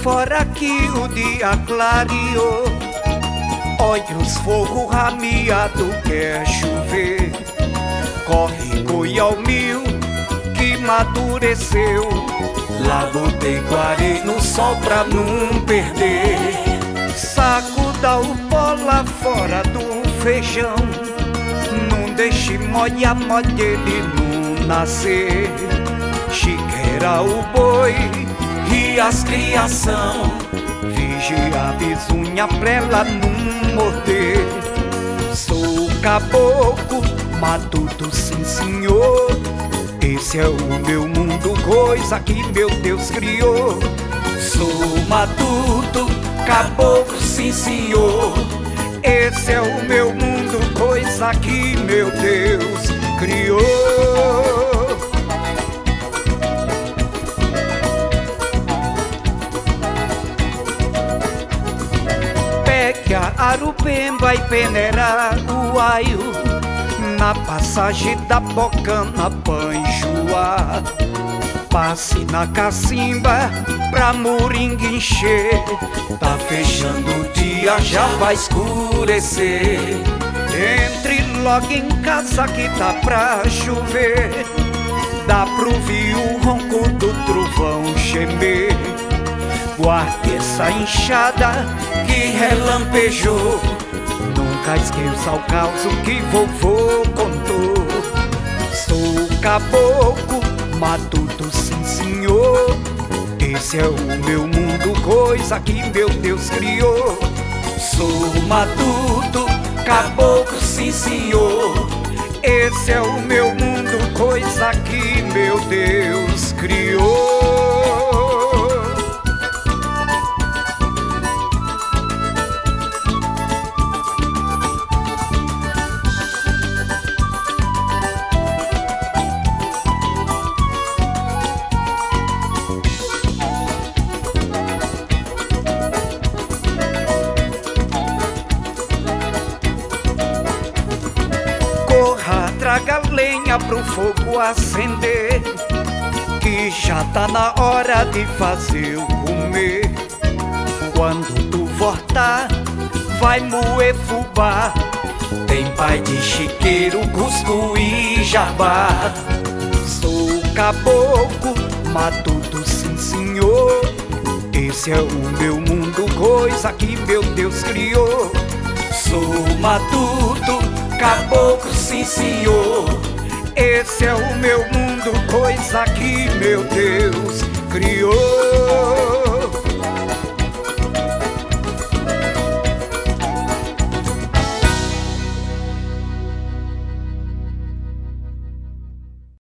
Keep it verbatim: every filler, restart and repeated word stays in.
fora que o dia clareou. Olha os fogo rameado, quer chover. Corre goiá mil que amadureceu. Lá botei guarei no sol pra não perder. Sacuda o pó lá fora do feijão. Não deixe molha, molha ele não nascer. Chiqueira o boi e as criação. Vigia a bisunha pra ela não morder. Sou caboclo, matuto sim senhor. Esse é o meu mundo, coisa que meu Deus criou. Sou matuto, caboclo sim senhor. Esse é o meu mundo, coisa que meu Deus criou. Pegue a arupemba e peneira o aio na passagem da bocana pra enjoar. Passe na cacimba pra moringa encher. Tá fechando o dia, já vai escurecer. Entre logo em casa que tá pra chover. Dá pro ouvir o ronco do trovão gemer. Guarde essa enxada que relampejou. Nunca esqueça o caso que vovô contou. Sou caboclo, matuto sim senhor. Esse é o meu mundo, coisa que meu Deus criou. Sou matuto, caboclo sim senhor. Esse é o meu mundo, coisa que meu Deus criou. Traga lenha pro fogo acender, que já tá na hora de fazer o comer. Quando tu voltar, vai moer fubá. Tem pai de chiqueiro, cusco e jabá. Sou caboclo, matuto sim senhor. Esse é o meu mundo, coisa que meu Deus criou. Sou matuto, caboclo sim senhor. Esse é o meu mundo, coisa que meu Deus criou.